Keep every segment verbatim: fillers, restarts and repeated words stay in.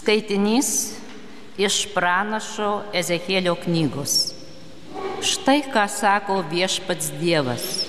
Skaitinys iš pranašo Ezechielio knygos. Štai ką sako viešpats Dievas.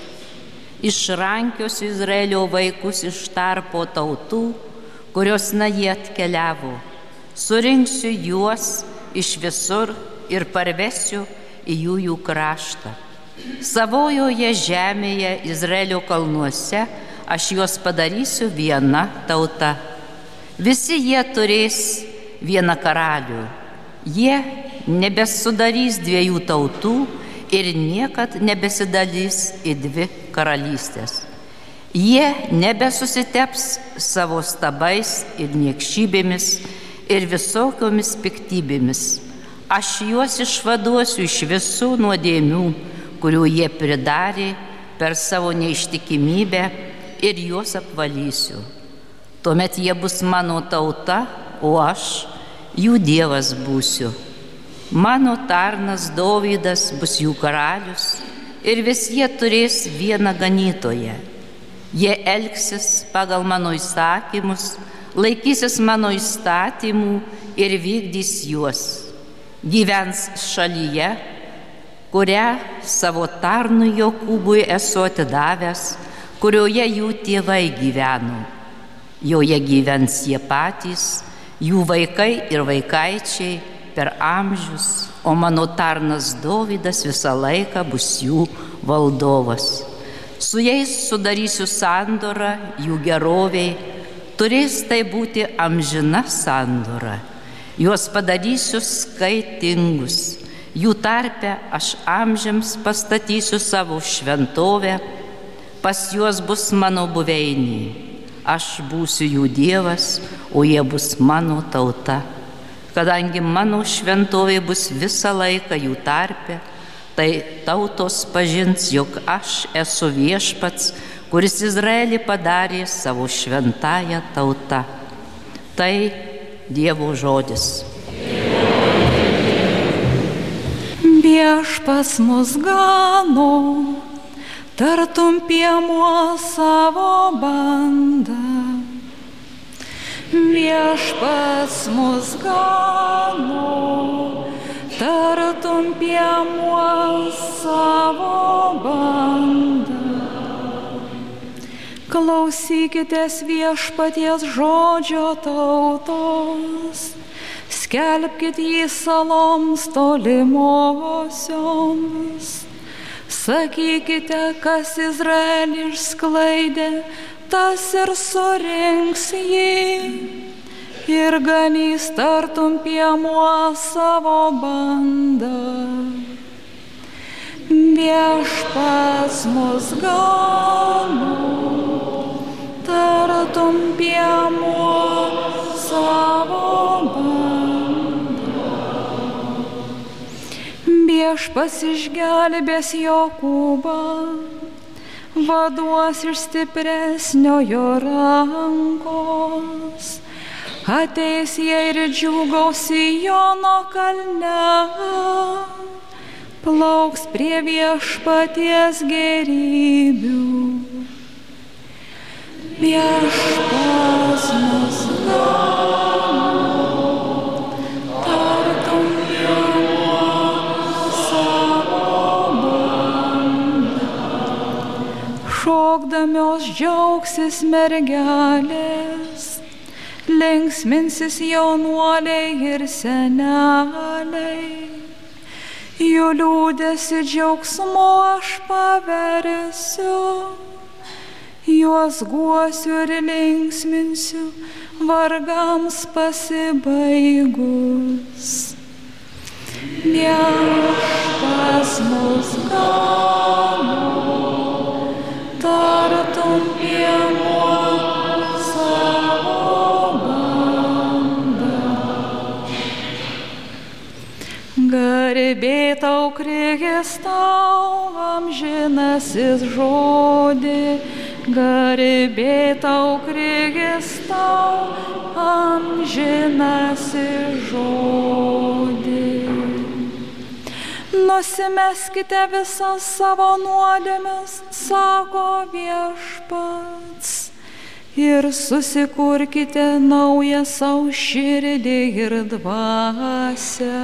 Išrankiosiu Izraelio vaikus iš tarpo tautų, kurios na jie atkeliavo. Surinksiu juos iš visur ir parvesiu į jų jų kraštą. Savojoje žemėje Izraelio kalnuose aš juos padarysiu viena tauta. Visi jie turės vieną karalių. Jie nebesudarys dviejų tautų ir niekad nebesidalys į dvi karalystės. Jie nebesusiteps savo stabais ir niekšybėmis ir visokiomis piktybėmis. Aš juos išvaduosiu iš visų nuodėmių, kurių jie pridarė per savo neištikimybę, ir juos apvalysiu. Tuomet jie bus mano tauta, o aš jų Dievas būsiu. Mano tarnas Dovydas bus jų karalius ir visi jie turės vieną ganytoją. Jie elgsis pagal mano įsakymus, laikysis mano įstatymų ir vykdys juos. Gyvens šalyje, kurią savo tarnui Jokūbui esu atidavęs, kurioje jų tėvai gyveno. Joje gyvens jie patys, jų vaikai ir vaikaičiai per amžius, o mano tarnas Dovydas visą laiką bus jų valdovas. Su jais sudarysiu sandorą jų geroviai, turės tai būti amžina sandora. Juos padarysiu skaitingus, jų tarpe aš amžiams pastatysiu savo šventovę, pas juos bus mano buveinė. Aš būsiu jų Dievas, o jie bus mano tauta. Kadangi mano šventovė bus visą laiką jų tarpe, tai tautos pažins, jog aš esu viešpats, kuris Izraelį padarė savo šventąją tautą. Tai Dievo žodis. Viešpats mus gano, tartum piemuo savo bandą. Viešpats mus gano, tartum piemuo savo bandą. Klausykitės viešpaties žodžio tautos, skelbkit jį saloms tolimosioms. Sakykite, kas Izraelį išsklaidė, tas ir surinks jį ir ganys tartum piemuo savo bandą. Viešpats mus gano, tartum piemuo savo bandą. Viešpats išgelbės Jokūbą, vaduos iš stipresnio jo rankos. Ateis jie ir džiūgaus Siono kalne, plauks prie viešpaties gėrybių. Viešpats mus gano, tartum piemuo savo bandą. Šokdamios džiaugsis mergelės, linksminsis jaunuoliai ir seneliai. Jų liūdesį džiaugsmu aš paversiu, juos guosiu ir linksminsiu vargams pasibaigus. Viešpats mus gano, tartum piemuo savo bandą. Garbė tau, Kristau, amžinasis žodį, garbė tau, Kristau, amžinasis žodį. Nusimeskite visas savo nuodėmes, sako viešpats, ir susikurkite naują savo širdį ir dvasią.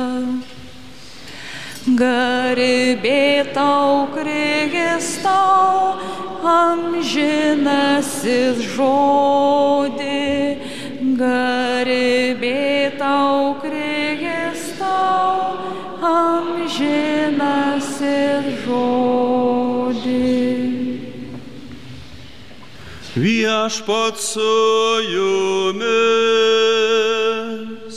Garbė tau, Kristau, amžinasis žodį, garbė tau, Kristau, amžinasis žodį. Viešpats su jumis.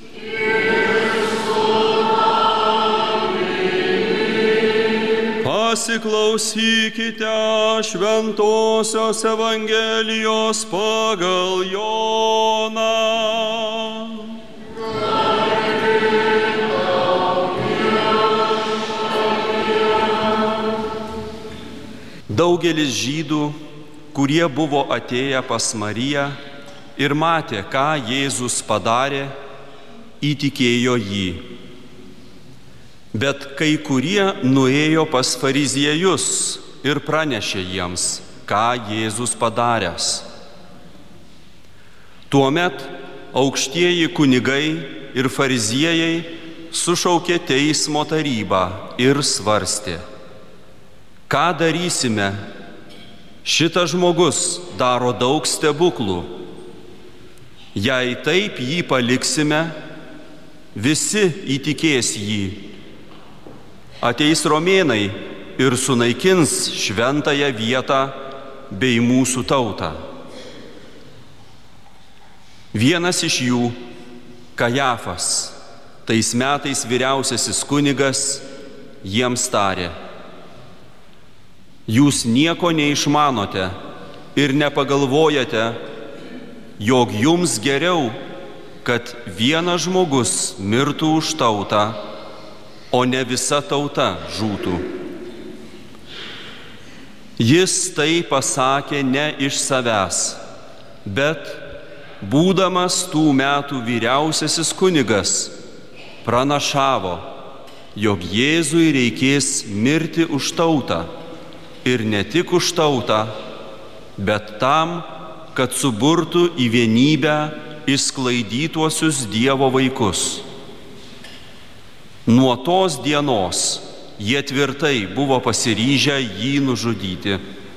Pasiklausykite Šventosios Evangelijos pagal Joną. Daugelis žydų, kurie buvo atėję pas Mariją ir matė, ką Jėzus padarė, įtikėjo jį. Bet kai kurie nuėjo pas fariziejus ir pranešė jiems, ką Jėzus padaręs. Tuomet aukštieji kunigai ir fariziejai sušaukė teismo tarybą ir svarstė: ką darysime? Šitas žmogus daro daug stebuklų. Jei taip jį paliksime, visi įtikės jį. Ateis romėnai ir sunaikins šventąją vietą bei mūsų tautą. Vienas iš jų, Kajafas, tais metais vyriausiasis kunigas, jiems tarė: jūs nieko neišmanote ir nepagalvojate, jog jums geriau, kad vienas žmogus mirtų už tautą, o ne visa tauta žūtų. Jis tai pasakė ne iš savęs, bet, būdamas tų metų vyriausiasis kunigas, pranašavo, jog Jėzui reikės mirti už tautą, ir ne tik už tautą, bet tam, kad suburtų į vienybę išsklaidytuosius Dievo vaikus. Nuo tos dienos jie tvirtai buvo pasiryžę jį nužudyti.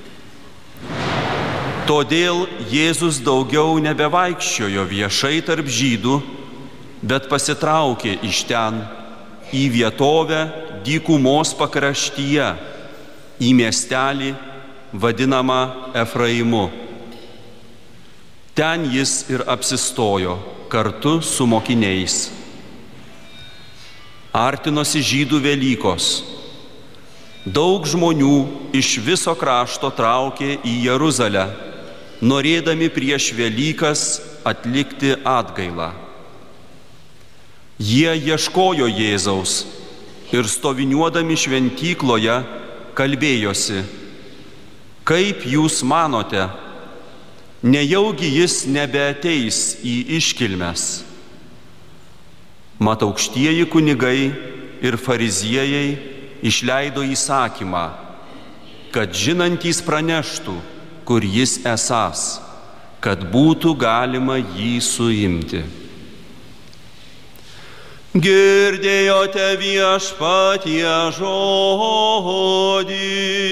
Todėl Jėzus daugiau nebevaikščiojo viešai tarp žydų, bet pasitraukė iš ten į vietovę dykumos pakraštyje, į miestelį vadinamą Efraimu. Ten jis ir apsistojo kartu su mokiniais. Artinosi žydų Velykos. Daug žmonių iš viso krašto traukė į Jeruzalę, norėdami prieš Velykas atlikti atgailą. Jie ieškojo Jėzaus ir stoviniuodami šventykloje kalbėjosi: kaip jūs manote, nejaugi jis nebeateis į iškilmes? Mat aukštieji kunigai ir fariziejai išleido įsakymą, kad žinantys praneštų, kur jis esąs, kad būtų galima jį suimti. Girdėjote viešpatie žodį.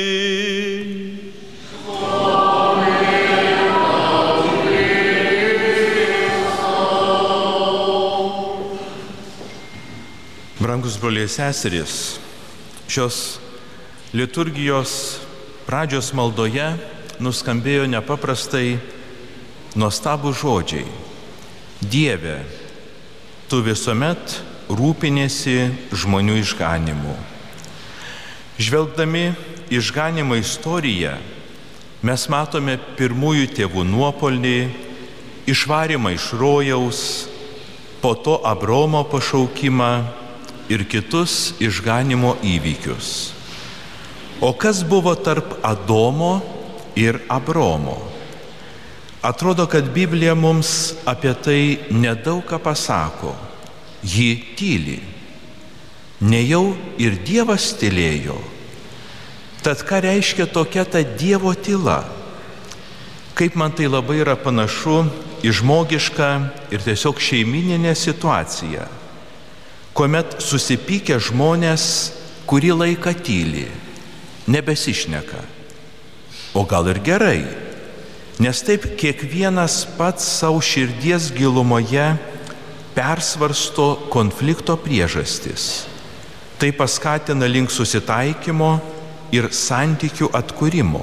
Brangus broliai seserys, šios liturgijos pradžios maldoje nuskambėjo nepaprastai nuostabūs žodžiai: Dieve, tu visuomet rūpiniesi žmonių išganimu. Žvelgdami išganimo istoriją, mes matome pirmųjų tėvų nuopelnį, išvarimą iš rojaus, po to Abraomo pašaukimą ir kitus išganimo įvykius. O kas buvo tarp Adomo ir Abraomo? Atrodo, kad Biblija mums apie tai nedaug ką pasako. Ji tyli. Nejau ir Dievas tylėjo. Tad ką reiškia tokia ta Dievo tyla? Kaip man tai labai yra panašu į žmogišką ir tiesiog šeimininę situaciją, kuomet susipykę žmonės kurį laiką tyli, nebesišneka. O gal ir gerai, nes taip kiekvienas pats savo širdies gilumoje persvarsto konflikto priežastis. Tai paskatina link susitaikymo ir santykių atkūrimo.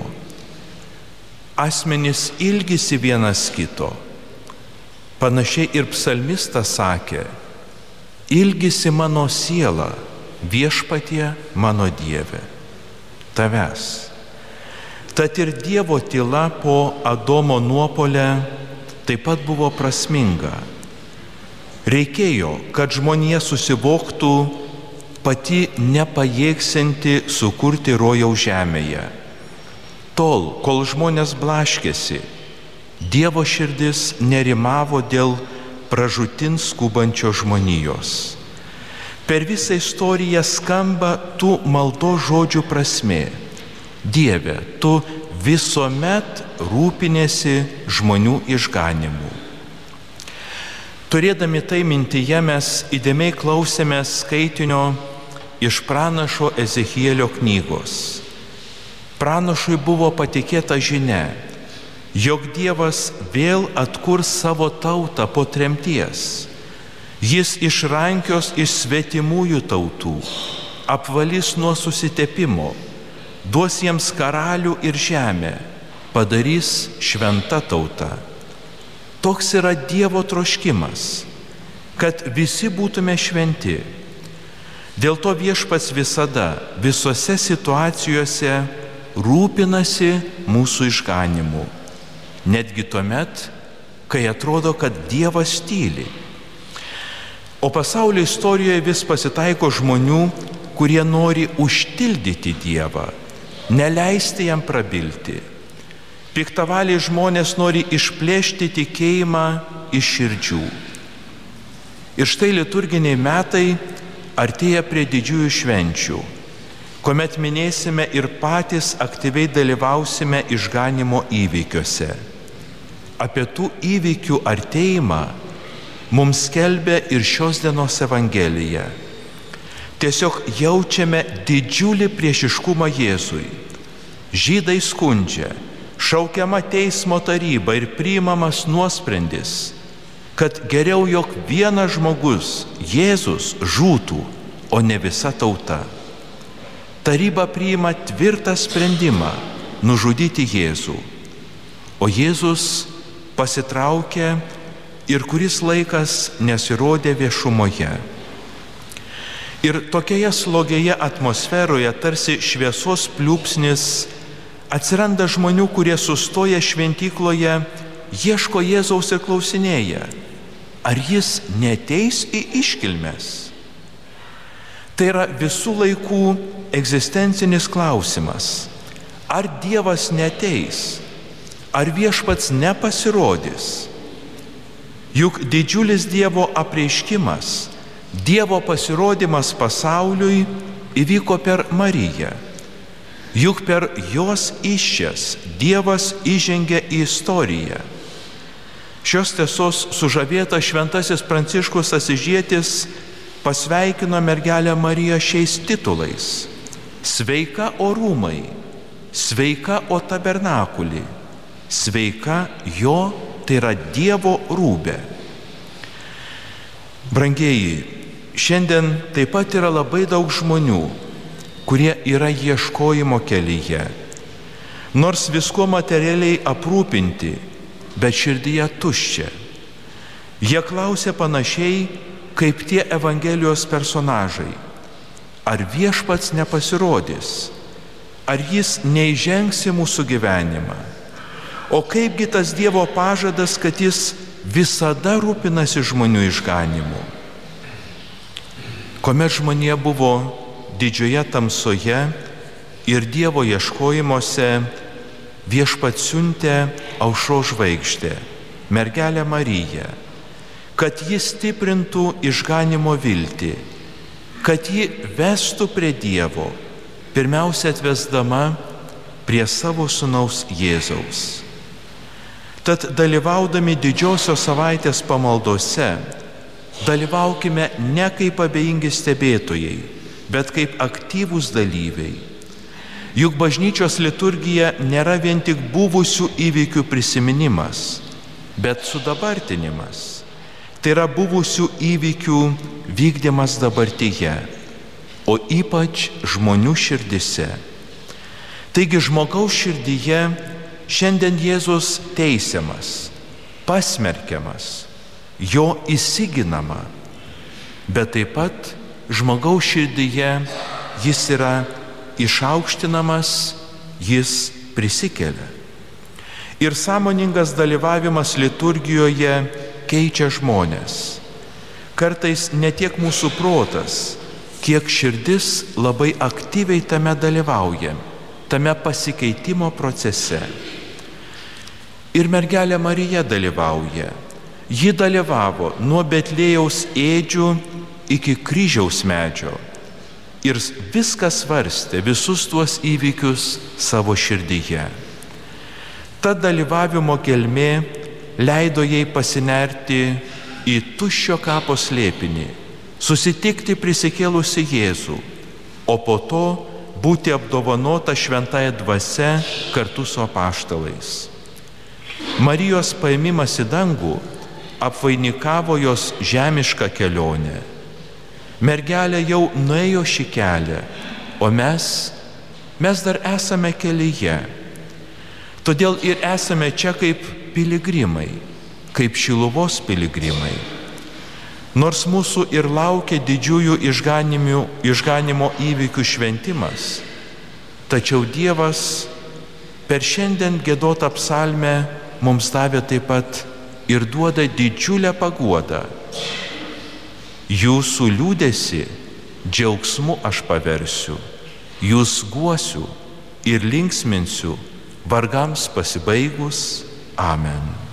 Asmenys ilgisi vienas kito. Panašiai ir psalmistas sakė: ilgisi mano siela, viešpatie mano Dieve, tavęs. Tad ir Dievo tyla po Adomo nuopuolio taip pat buvo prasminga. Reikėjo, kad žmonija susivoktų pati nepajėgsianti sukurti rojaus žemėje. Tol, kol žmonės blaškėsi, Dievo širdis nerimavo dėl pražūtin skubančio žmonijos. Per visą istoriją skamba tų maldos žodžių prasmė: Dieve, tu visuomet rūpinėsi žmonių išganimu. Turėdami tai mintyje, mes įdėmiai klausėme skaitinio iš pranašo Ezechielio knygos. Pranašui buvo patikėta žinia, jog Dievas vėl atkurs savo tautą po tremties. Jis išrankios iš svetimųjų tautų, apvalys nuo susitepimo, duos jiems karalių ir žemę, padarys šventa tauta. Toks yra Dievo troškimas, kad visi būtume šventi. Dėl to Viešpats visada, visose situacijose rūpinasi mūsų išganimu, netgi tuomet, kai atrodo, kad Dievas tyli. O pasaulio istorijoje vis pasitaiko žmonių, kurie nori užtildyti Dievą, neleisti jam prabilti. Piktavaliai žmonės nori išplėšti tikėjimą iš širdžių. Ir štai liturginiai metai artėja prie didžiųjų švenčių, kuomet minėsime ir patys aktyviai dalyvausime išganimo įvykiuose. Apie tų įvykių artėjimą mums skelbia ir šios dienos Evangelija. Tiesiog jaučiame didžiulį priešiškumą Jėzui. Žydai skundžia, šaukiama teismo taryba ir priimamas nuosprendis, kad geriau, jog vienas žmogus, Jėzus, žūtų, o ne visa tauta. Taryba priima tvirtą sprendimą nužudyti Jėzų, o Jėzus pasitraukė ir kuris laikas nesirodė viešumoje. Ir tokioje slogioje atmosferoje, tarsi šviesos pliūpsnis, atsiranda žmonių, kurie sustoja šventykloje, ieško Jėzaus ir klausinėja, ar jis neateis į iškilmes. Tai yra visų laikų egzistencinis klausimas. Ar Dievas neateis? Ar Viešpats nepasirodys? Juk didžiulis Dievo apreiškimas, Dievo pasirodymas pasauliui įvyko per Mariją. Juk per jos įsčias Dievas įžengė į istoriją. Šios tiesos sužavėtas šventasis Pranciškus Asyžietis pasveikino mergelę Mariją šiais titulais: sveika orumai, sveika o tabernakuli, sveika jo, tai yra Dievo rūbė. Brangieji, šiandien taip pat yra labai daug žmonių, kurie yra ieškojimo kelyje. Nors viskuo materialiai aprūpinti, bet širdyje tuščia. Jie klausia panašiai kaip tie Evangelijos personažai: ar Viešpats nepasirodys, ar jis neįžengs į mūsų gyvenimą? O kaipgi tas Dievo pažadas, kad jis visada rūpinasi žmonių išganimu? Kuomet žmonija buvo didžioje tamsoje ir Dievo ieškojimuose, Viešpats siuntė aušros žvaigždę, mergelę Mariją, kad ji stiprintų išganimo viltį, kad ji vestų prie Dievo, pirmiausia atvesdama prie savo sūnaus Jėzaus. Tad dalyvaudami didžiosios savaitės pamaldose, dalyvaukime ne kaip abejingi stebėtojai, bet kaip aktyvūs dalyviai. Juk bažnyčios liturgija nėra vien tik buvusių įvykių prisiminimas, bet sudabartinimas. Tai yra buvusių įvykių vykdymas dabartyje, o ypač žmonių širdise. Taigi žmogaus širdyje šiandien Jėzus teisiamas, pasmerkiamas, jo įsiginama, bet taip pat žmogaus širdyje jis yra išaukštinamas, jis prisikelia. Ir sąmoningas dalyvavimas liturgijoje keičia žmonės. Kartais ne tiek mūsų protas, kiek širdis labai aktyviai tame dalyvauja, tame pasikeitimo procese. Ir mergelė Marija dalyvauja. Ji dalyvavo nuo Betlėjaus ėdžių iki kryžiaus medžio ir viską svarstė, visus tuos įvykius savo širdyje. Ta dalyvavimo gelmė leido jai pasinerti į tuščio kapo slėpinį, susitikti prisikėlusi Jėzų, o po to būti apdovanota šventąja dvasia kartu su apaštalais. Marijos paėmimas į dangų apvainikavo jos žemišką kelionę. Mergelė jau nuėjo šį kelią, o mes, mes dar esame kelyje. Todėl ir esame čia kaip piligrimai, kaip Šiluvos piligrimai. Nors mūsų ir laukia didžiųjų išganimo įvykių šventimas, tačiau Dievas per šiandien giedotą psalmę mums davė taip pat ir duoda didžiulę paguodą. Jūsų liūdesį džiaugsmu aš paversiu, jūs guosiu ir linksminsiu vargams pasibaigus. Amen.